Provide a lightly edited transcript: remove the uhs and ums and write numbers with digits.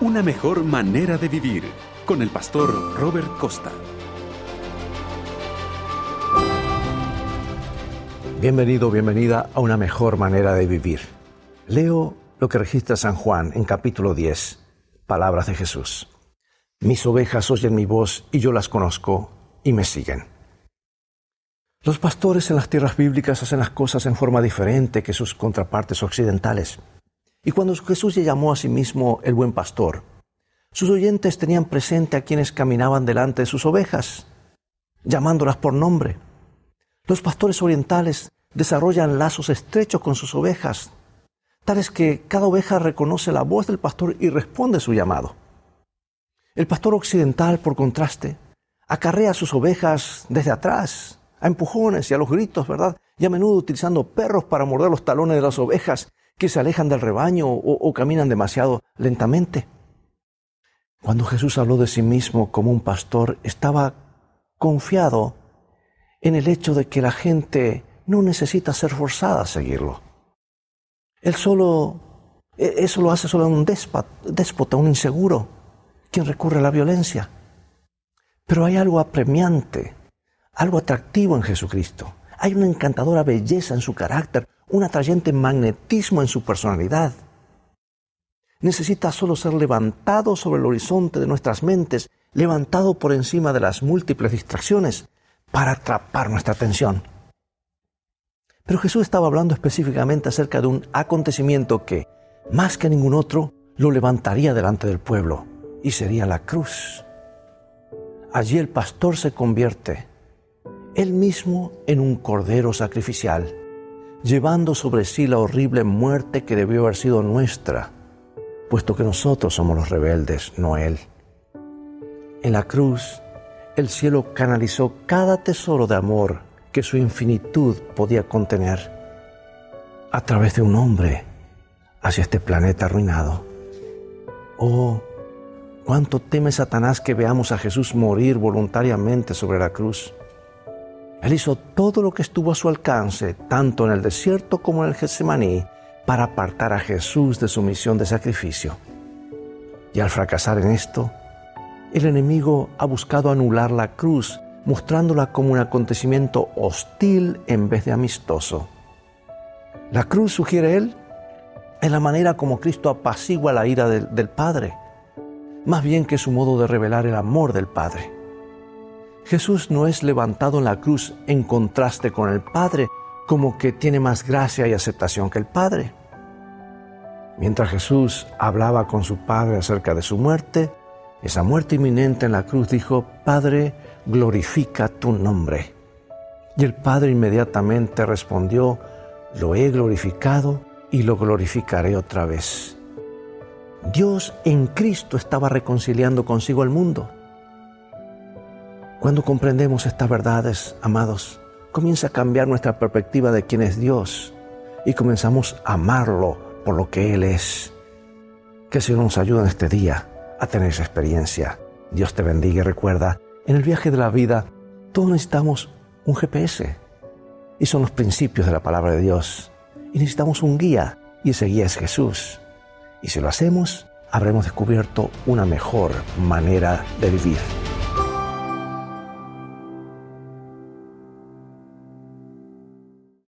Una mejor manera de vivir, con el pastor Robert Costa. Bienvenido, bienvenida a Una mejor manera de vivir. Leo lo que registra San Juan en capítulo 10, palabras de Jesús. Mis ovejas oyen mi voz y yo las conozco y me siguen. Los pastores en las tierras bíblicas hacen las cosas en forma diferente que sus contrapartes occidentales. Y cuando Jesús se llamó a sí mismo el buen pastor, sus oyentes tenían presente a quienes caminaban delante de sus ovejas, llamándolas por nombre. Los pastores orientales desarrollan lazos estrechos con sus ovejas, tales que cada oveja reconoce la voz del pastor y responde a su llamado. El pastor occidental, por contraste, acarrea a sus ovejas desde atrás, a empujones y a los gritos, ¿verdad? Y a menudo utilizando perros para morder los talones de las ovejas que se alejan del rebaño o caminan demasiado lentamente. Cuando Jesús habló de sí mismo como un pastor, estaba confiado en el hecho de que la gente no necesita ser forzada a seguirlo. Eso lo hace solo un déspota, un inseguro, quien recurre a la violencia. Pero hay algo apremiante, algo atractivo en Jesucristo. Hay una encantadora belleza en su carácter, un atrayente magnetismo en su personalidad. Necesita solo ser levantado sobre el horizonte de nuestras mentes, levantado por encima de las múltiples distracciones para atrapar nuestra atención. Pero Jesús estaba hablando específicamente acerca de un acontecimiento que, más que ningún otro, lo levantaría delante del pueblo, y sería la cruz. Allí el pastor se convierte él mismo en un cordero sacrificial, llevando sobre sí la horrible muerte que debió haber sido nuestra, puesto que nosotros somos los rebeldes, no Él. En la cruz, el cielo canalizó cada tesoro de amor que su infinitud podía contener a través de un hombre hacia este planeta arruinado. Oh, cuánto teme Satanás que veamos a Jesús morir voluntariamente sobre la cruz. Él hizo todo lo que estuvo a su alcance, tanto en el desierto como en el Getsemaní, para apartar a Jesús de su misión de sacrificio. Y al fracasar en esto, el enemigo ha buscado anular la cruz, mostrándola como un acontecimiento hostil en vez de amistoso. La cruz, sugiere él, es la manera como Cristo apacigua la ira del Padre, más bien que su modo de revelar el amor del Padre. Jesús no es levantado en la cruz en contraste con el Padre, como que tiene más gracia y aceptación que el Padre. Mientras Jesús hablaba con su Padre acerca de su muerte, esa muerte inminente en la cruz, dijo: Padre, glorifica tu nombre. Y el Padre inmediatamente respondió: lo he glorificado y lo glorificaré otra vez. Dios en Cristo estaba reconciliando consigo el mundo. Cuando comprendemos estas verdades, amados, comienza a cambiar nuestra perspectiva de quién es Dios y comenzamos a amarlo por lo que Él es. Que el Señor nos ayude en este día a tener esa experiencia. Dios te bendiga y recuerda, en el viaje de la vida todos necesitamos un GPS y son los principios de la palabra de Dios y necesitamos un guía y ese guía es Jesús. Y si lo hacemos, habremos descubierto una mejor manera de vivir.